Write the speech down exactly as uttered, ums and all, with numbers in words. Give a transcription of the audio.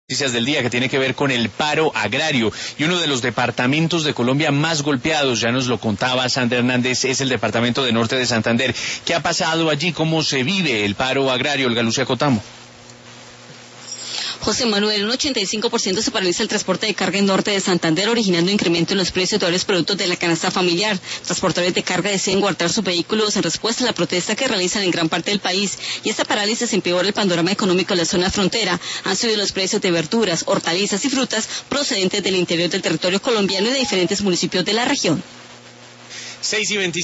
Noticias del día que tiene que ver con el paro agrario y uno de los departamentos de Colombia más golpeados, ya nos lo contaba Sandra Hernández, es el departamento de Norte de Santander. ¿Qué ha pasado allí? ¿Cómo se vive el paro agrario? Olga Lucía Cotamo. José Manuel, un ochenta y cinco por ciento se paraliza el transporte de carga en Norte de Santander, originando incremento en los precios de varios productos de la canasta familiar. Transportadores de carga deciden guardar sus vehículos en respuesta a la protesta que realizan en gran parte del país. Y esta parálisis empeora el panorama económico de la zona frontera. Han subido los precios de verduras, hortalizas y frutas procedentes del interior del territorio colombiano y de diferentes municipios de la región. seis y veinticinco